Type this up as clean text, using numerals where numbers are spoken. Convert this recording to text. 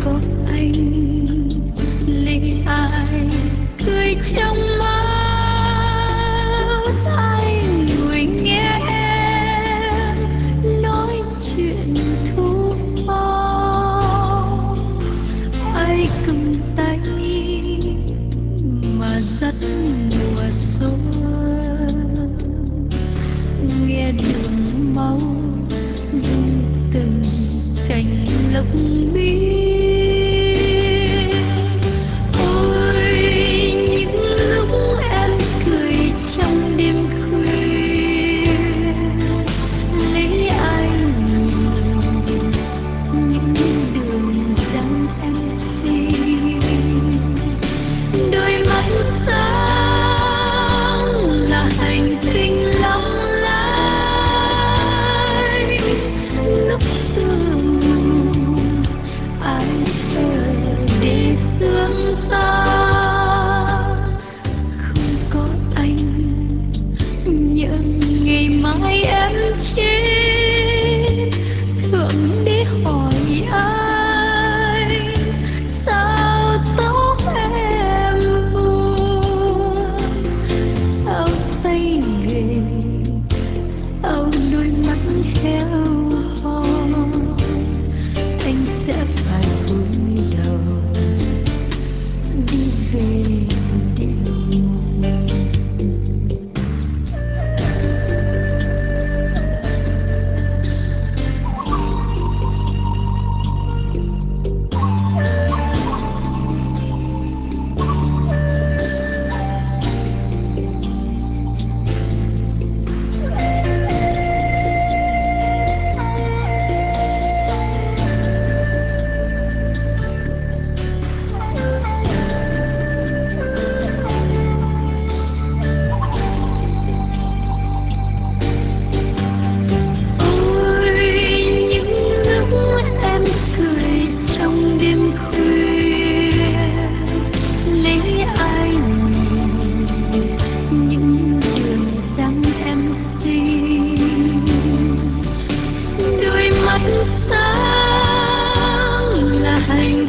có anh lý ai cười trong mơ ai ngồi nghe em nói chuyện thu mong ai cầm tay mà dắt mùa xuân nghe đường máu rung từng cành lộc biếc. Ôi những lúc em cười trong đêm khuya lấy ai nhìn những đường dáng em xinh đôi mắt sáng là hành tinh lộng lẫy lúc sương mù ai ở để sương tan không có anh nhớ ngày mai em chết thượng đế hỏi anh sao tóc em buồn sao tay nghề sao đôi mắt héo hon anh sẽ phải cúi đầu đi về địa ngục. Ôi những lúc em cười trong đêm khuya lấy ai nhìn những đường dáng em xinh đôi mắt sáng là hành